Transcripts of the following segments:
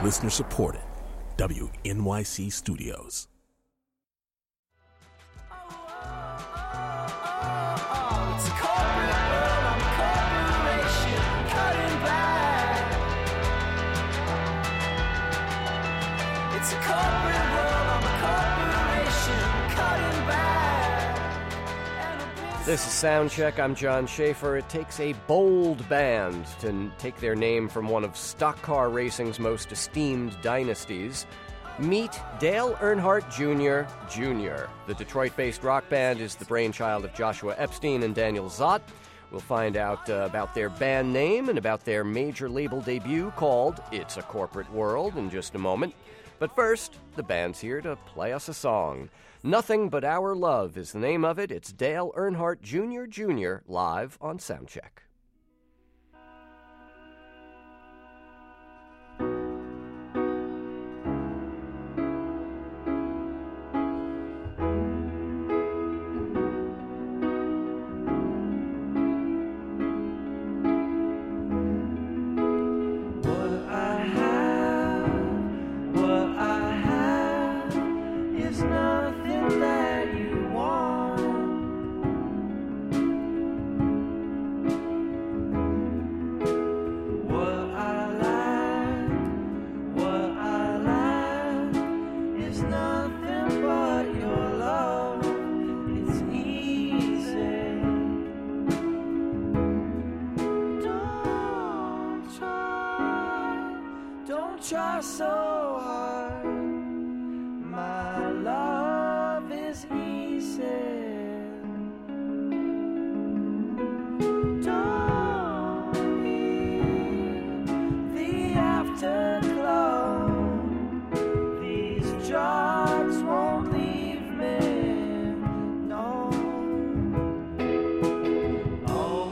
Listener supported. WNYC Studios. It's a corporate world, I'm a corporation cutting back. It's a corporate world, I'm a corporation cutting back. This is Soundcheck. I'm John Schaefer. It takes a bold band to take their name from one of stock car racing's most esteemed dynasties. Meet Dale Earnhardt Jr. Jr. The Detroit-based rock band is the brainchild of Joshua Epstein and Daniel Zott. We'll find out about their band name and about their major label debut called It's a Corporate World in just a moment. But first, the band's here to play us a song. Nothing But Our Love is the name of it. It's Dale Earnhardt Jr. Jr. live on Soundcheck. Try so hard, my love is easy. Don't need the afterglow. These drugs won't leave me. No. All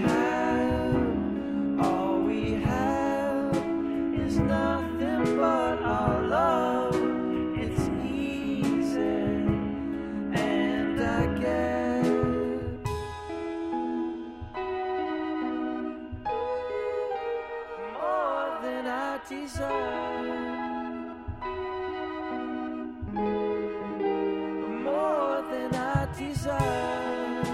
we have is nothing but our love. It's easy, and I get more than I deserve. More than I deserve.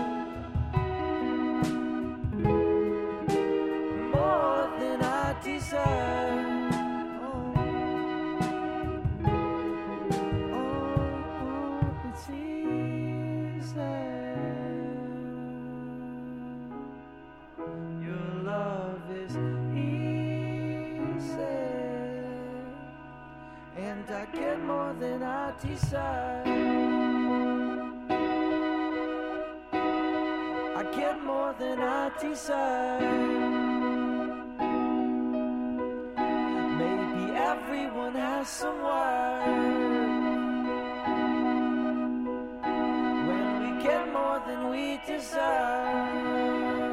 More than I deserve. And I get more than I desire. I get more than I desire. Maybe everyone has some worth. When we get more than we deserve.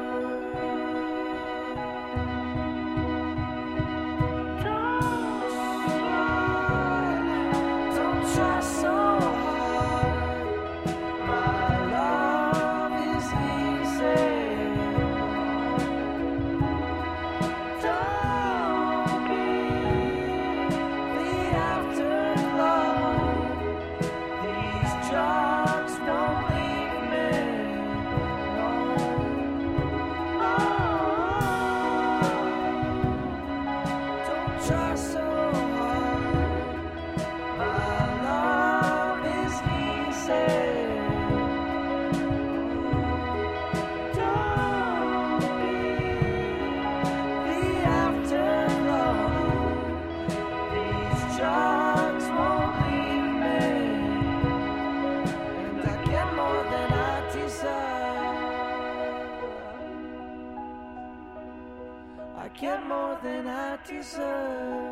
Try so hard, my love is easy. Don't be the afterglow. These drugs won't leave me. No. Oh, don't try so hard. My love is easy. Don't be the afterglow. These drugs won't leave me. And I get more than I deserve. I get more than I deserve.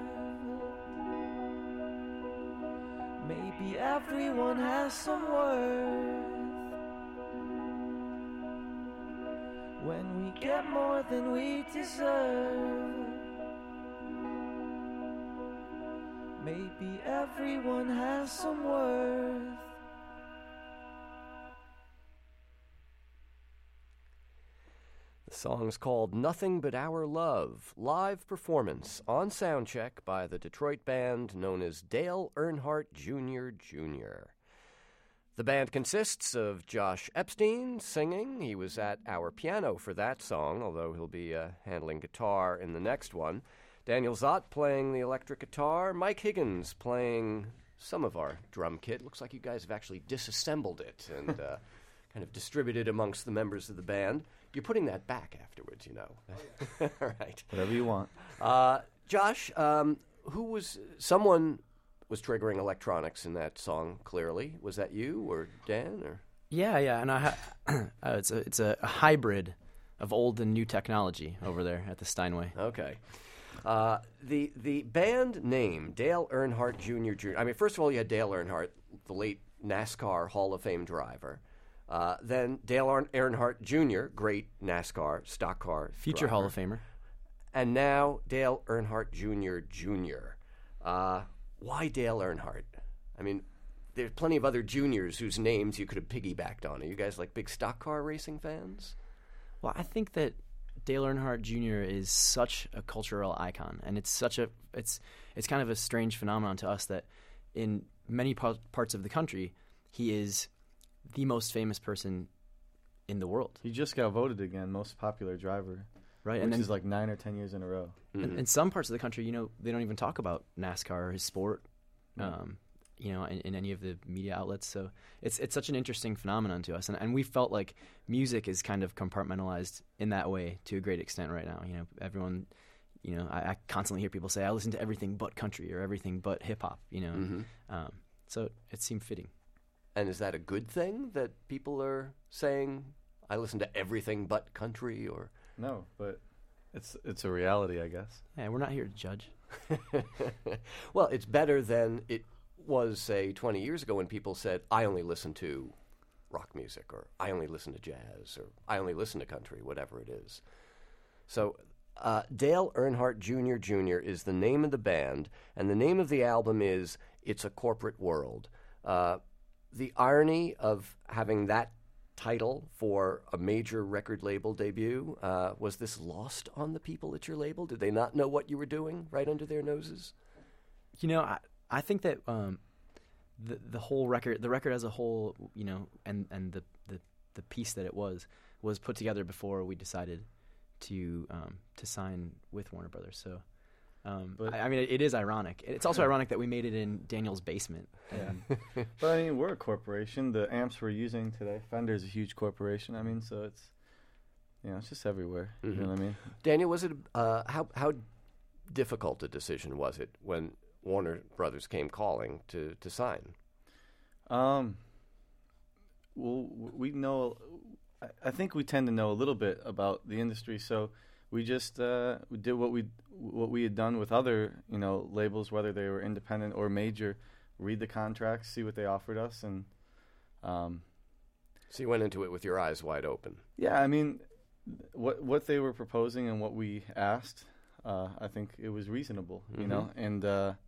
Maybe everyone has some worth. When we get more than we deserve. Maybe everyone has some worth. The song's called Nothing But Our Love, live performance on Soundcheck by the Detroit band known as Dale Earnhardt Jr. Jr. The band consists of Josh Epstein singing. He was at our piano for that song, although he'll be handling guitar in the next one. Daniel Zott playing the electric guitar. Mike Higgins playing some of our drum kit. Looks like you guys have actually disassembled it and kind of distributed amongst the members of the band. You're putting that back afterwards, you know. Oh, yeah. Right. Whatever you want. Josh, someone was triggering electronics in that song, clearly. Was that you or Dan? Or? Yeah, and it's a hybrid of old and new technology over there at the Steinway. Okay. The band name, Dale Earnhardt Jr. Jr. I mean, first of all, you had Dale Earnhardt, the late NASCAR Hall of Fame driver. Then Dale Earnhardt Jr., great NASCAR stock car Future driver. Hall of Famer. And now Dale Earnhardt Jr. Jr. Why Dale Earnhardt? I mean, there's plenty of other juniors whose names you could have piggybacked on. Are you guys like big stock car racing fans? Well, I think that Dale Earnhardt Jr. is such a cultural icon, and it's kind of a strange phenomenon to us that in many parts of the country, he is the most famous person in the world. He just got voted again most popular driver, right? Which is like 9 or 10 years in a row. In some parts of the country, they don't even talk about NASCAR or his sport, in any of the media outlets. So it's such an interesting phenomenon to us, and we felt like music is kind of compartmentalized in that way to a great extent right now. Everyone, I constantly hear people say, "I listen to everything but country" or "everything but hip hop." So it seemed fitting. And is that a good thing that people are saying, "I listen to everything but country"? Or no, but it's a reality, I guess. Yeah, we're not here to judge. Well, it's better than it was, say, 20 years ago when people said, "I only listen to rock music," or "I only listen to jazz," or "I only listen to country," whatever it is. So Dale Earnhardt Jr. Jr. is the name of the band, and the name of the album is It's a Corporate World. The irony of having that title for a major record label debut, was this lost on the people at your label? Did they not know what you were doing right under their noses? I think that the whole record, the record as a whole, and the piece that it was put together before we decided to sign with Warner Brothers. So, it is ironic. It's also ironic that we made it in Daniel's basement. Yeah. But I mean, we're a corporation. The amps we're using today, Fender's a huge corporation. I mean, so it's just everywhere. Mm-hmm. You know what I mean? Daniel, was it how difficult a decision was it when Warner Brothers came calling to sign? Well, we know. I think we tend to know a little bit about the industry, so we just we did what we had done with other labels, whether they were independent or major. Read the contracts, see what they offered us, and so you went into it with your eyes wide open. Yeah, I mean, what they were proposing and what we asked, I think it was reasonable, Mm-hmm.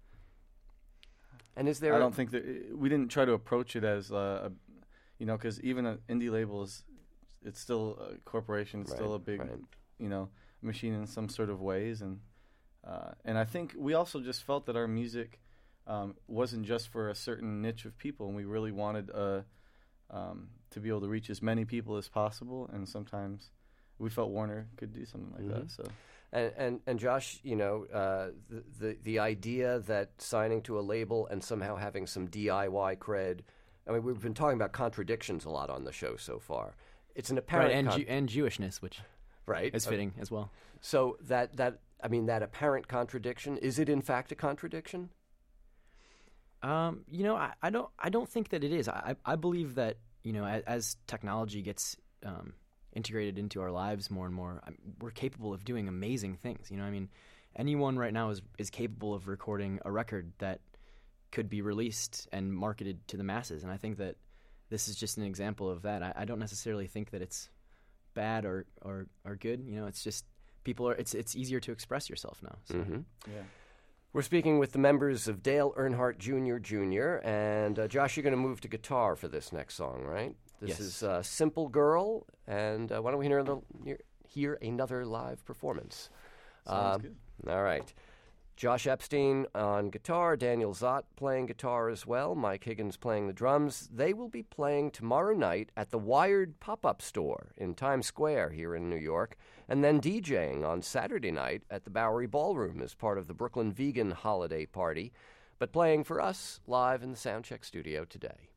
And is there? I don't think that we didn't try to approach it as because even an indie label it's still a corporation, it's still a big machine in some sort of ways, and I think we also just felt that our music wasn't just for a certain niche of people, and we really wanted to be able to reach as many people as possible, and sometimes we felt Warner could do something like mm-hmm. that. So. And Josh, the idea that signing to a label and somehow having some DIY cred. I mean, we've been talking about contradictions a lot on the show so far. It's an apparent and Jewishness, which is fitting as well. So that apparent contradiction, is it in fact a contradiction? I don't think that it is. I believe that as technology gets integrated into our lives more and more, we're capable of doing amazing things. Anyone right now is capable of recording a record that could be released and marketed to the masses, and I think that this is just an example of that. I don't necessarily think that it's bad or good. It's just it's easier to express yourself now. So. Mm-hmm. Yeah. We're speaking with the members of Dale Earnhardt Jr. Jr. And Josh, you're going to move to guitar for this next song, right? This is Simple Girl, and why don't we hear another live performance. Sounds good. All right. Josh Epstein on guitar, Daniel Zott playing guitar as well, Mike Higgins playing the drums. They will be playing tomorrow night at the Wired Pop-Up Store in Times Square here in New York, and then DJing on Saturday night at the Bowery Ballroom as part of the Brooklyn Vegan Holiday Party, but playing for us live in the Soundcheck studio today.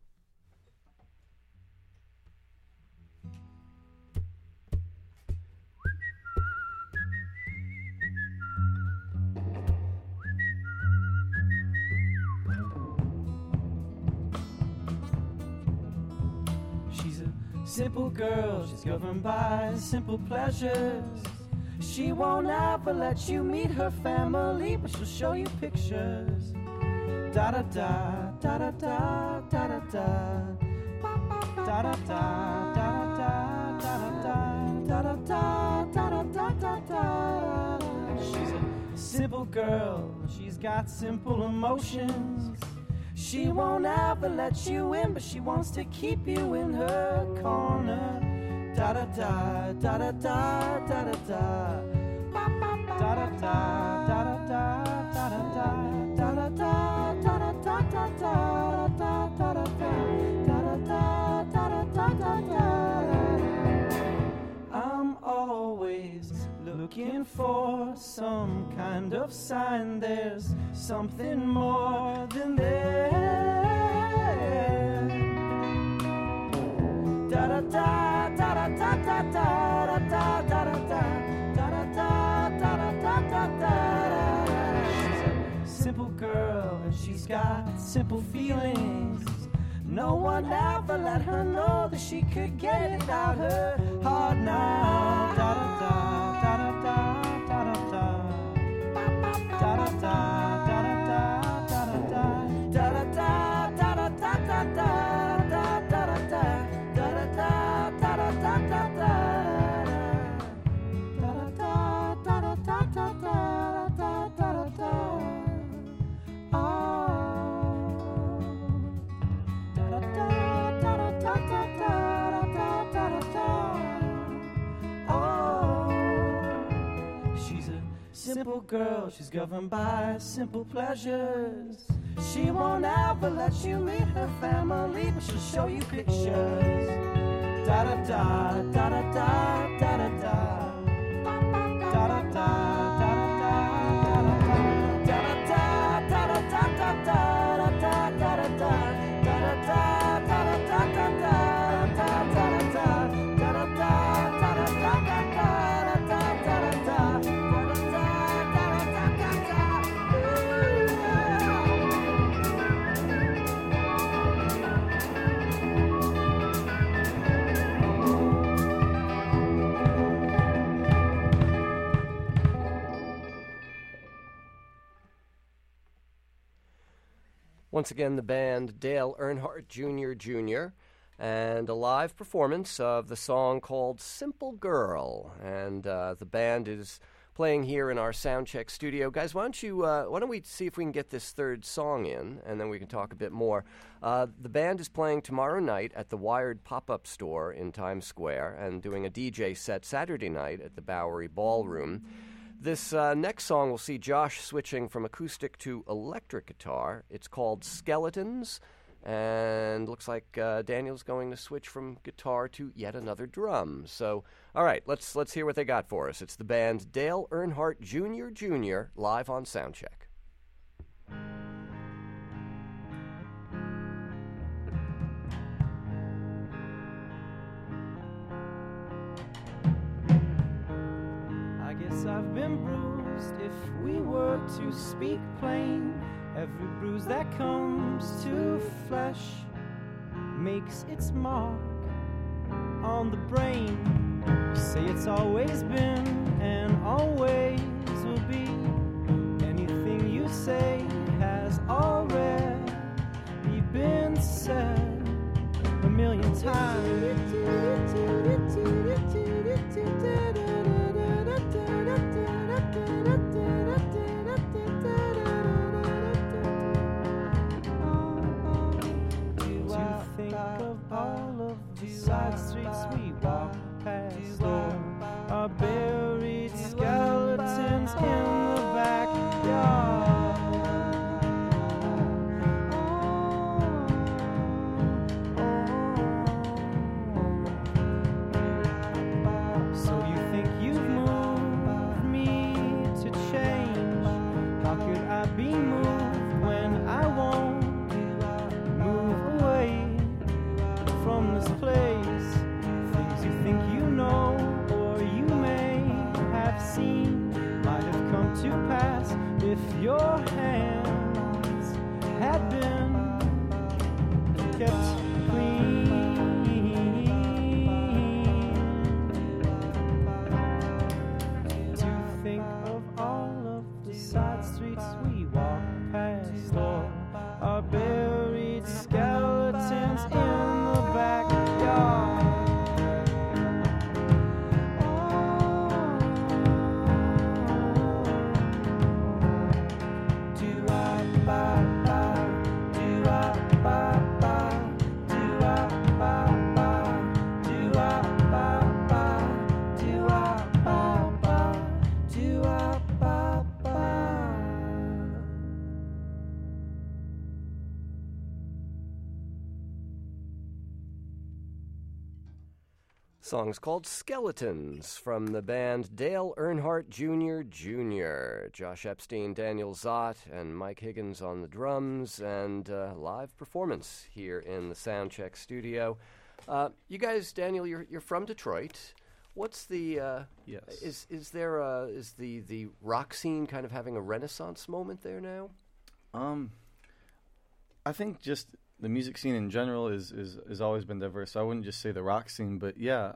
Simple girl, she's governed by simple pleasures. She won't ever let you meet her family, but she'll show you pictures. Da da da, da da da, da da da, da da da, da da da, da da da, da da da, da da. She's a simple girl, she's got simple emotions. She won't ever let you in, but she wants to keep you in her corner. Da da da, da da da, da da da, da da da, da da da, da da da, da da da, da da da, da da da, da da da, da da da. I'm always looking for some kind of sign. There's something more than there. Da da da da da da da da da da da da da da da. She's a simple girl and she's got simple feelings. No one ever let her know that she could get it out her heart now. Da da da da da da da da da da da da da da da da da da da da simple girl, she's governed by simple pleasures. She won't ever let you meet her family, but she'll show you pictures. Da da da, da da da, da da da, da da da, da da da, da da da, da da da, da da da, da da da, da da da, da da da, da da da. Once again, the band Dale Earnhardt Jr., and a live performance of the song called Simple Girl. And the band is playing here in our Soundcheck studio. Guys, why don't we see if we can get this third song in, and then we can talk a bit more. The band is playing tomorrow night at the Wired Pop-Up Store in Times Square and doing a DJ set Saturday night at the Bowery Ballroom. This next song will see Josh switching from acoustic to electric guitar. It's called Skeletons, and looks like Daniel's going to switch from guitar to yet another drum. So, all right, let's hear what they got for us. It's the band Dale Earnhardt Jr. live on Soundcheck. I've been bruised, if we were to speak plain. Every bruise that comes to flesh makes its mark on the brain. You say it's always been and always will be. Anything you say has already been said a million times. Side streets we walk past, our pass if your hands had been kept clean. To think of all of the side streets we walk past, or our buried skeletons in the backyard. Song's called Skeletons from the band Dale Earnhardt Jr. Jr. Josh Epstein, Daniel Zott, and Mike Higgins on the drums, and live performance here in the Soundcheck studio. You guys, Daniel, you're from Detroit. What's the yes? Is the rock scene kind of having a renaissance moment there now? I think just the music scene in general is always been diverse. So I wouldn't just say the rock scene, but yeah,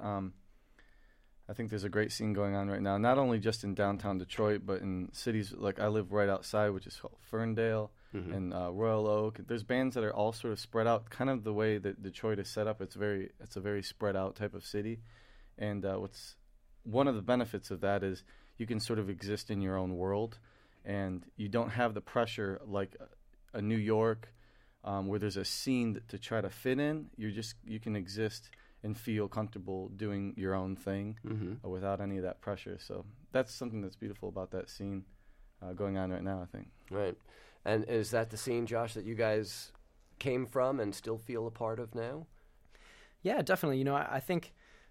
I think there's a great scene going on right now. Not only just in downtown Detroit, but in cities like I live right outside, which is called Ferndale and Royal Oak. There's bands that are all sort of spread out, kind of the way that Detroit is set up. It's a very spread out type of city, and what's one of the benefits of that is you can sort of exist in your own world, and you don't have the pressure like a New York. Where there's a scene to try to fit in, you can exist and feel comfortable doing your own thing without any of that pressure. So that's something that's beautiful about that scene going on right now, I think. Right. And is that the scene, Josh, that you guys came from and still feel a part of now? Yeah, definitely. You know, I think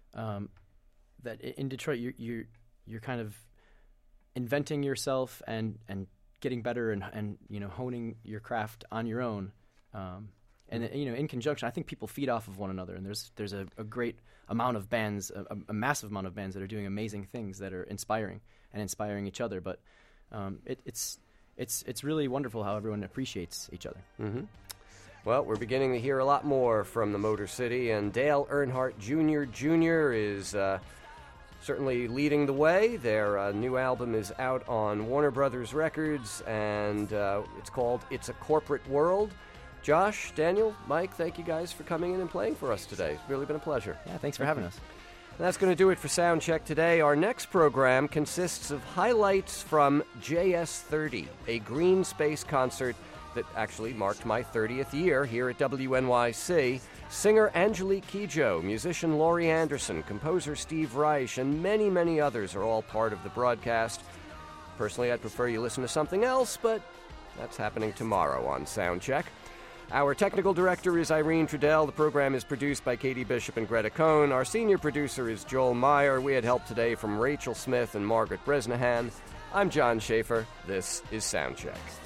that in Detroit, you're kind of inventing yourself and getting better and you know, honing your craft on your own. And you know, in conjunction, I think people feed off of one another, and there's a great amount of bands, a massive amount of bands that are doing amazing things that are inspiring each other. But it's really wonderful how everyone appreciates each other. Mm-hmm. Well, we're beginning to hear a lot more from the Motor City, and Dale Earnhardt Jr. Jr. is certainly leading the way. Their new album is out on Warner Brothers Records, and it's called It's a Corporate World. Josh, Daniel, Mike, thank you guys for coming in and playing for us today. It's really been a pleasure. Yeah, thanks for having us. And that's going to do it for Soundcheck today. Our next program consists of highlights from JS30, a green space concert that actually marked my 30th year here at WNYC. Singer Angelique Kidjo, musician Laurie Anderson, composer Steve Reich, and many, many others are all part of the broadcast. Personally, I'd prefer you listen to something else, but that's happening tomorrow on Soundcheck. Our technical director is Irene Trudell. The program is produced by Katie Bishop and Greta Cohn. Our senior producer is Joel Meyer. We had help today from Rachel Smith and Margaret Bresnahan. I'm John Schaefer. This is Soundcheck.